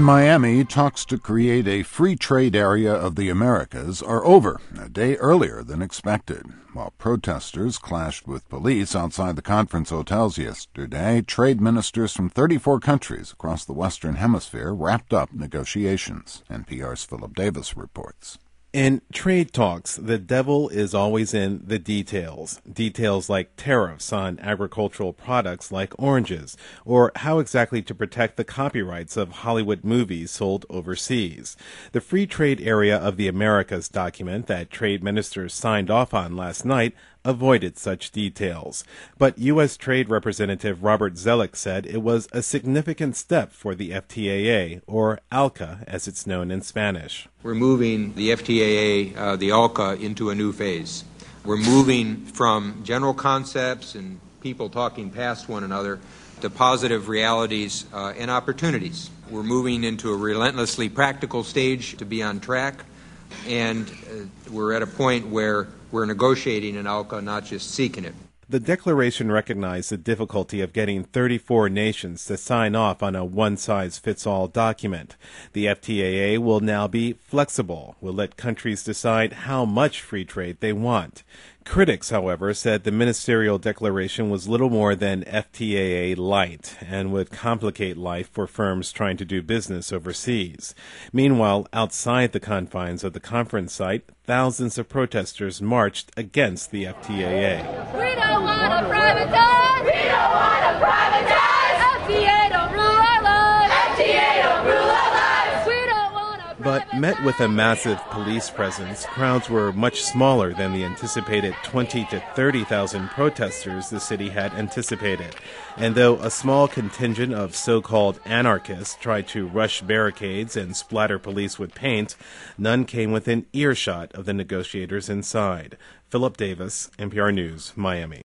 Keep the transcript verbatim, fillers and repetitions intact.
Miami, talks to create a free trade area of the Americas are over a day earlier than expected. While protesters clashed with police outside the conference hotels yesterday, trade ministers from thirty-four countries across the Western Hemisphere wrapped up negotiations. N P R's Philip Davis reports. In trade talks, the devil is always in the details. Details like tariffs on agricultural products like oranges, or how exactly to protect the copyrights of Hollywood movies sold overseas. The Free Trade Area of the Americas document that trade ministers signed off on last night avoided such details. But U S. Trade Representative Robert Zoellick said it was a significant step for the F T A A, or ALCA as it's known in Spanish. We're moving the F T A A, uh, the ALCA, into a new phase. We're moving from general concepts and people talking past one another to positive realities uh, and opportunities. We're moving into a relentlessly practical stage to be on track, and uh, we're at a point where we're negotiating an ALCA, not just seeking it. The declaration recognized the difficulty of getting thirty-four nations to sign off on a one-size-fits-all document. The F T A A will now be flexible, will let countries decide how much free trade they want. Critics, however, said the ministerial declaration was little more than F T A A light and would complicate life for firms trying to do business overseas. Meanwhile, outside the confines of the conference site, thousands of protesters marched against the F T A A. We don't want to privatize! We don't want to privatize! F T A don't rule our lives! F T A don't rule our lives! We don't want to privatize! But met with a massive police presence, crowds were much smaller than the anticipated twenty to thirty thousand protesters the city had anticipated. And though a small contingent of so-called anarchists tried to rush barricades and splatter police with paint, none came within earshot of the negotiators inside. Philip Davis, N P R News, Miami.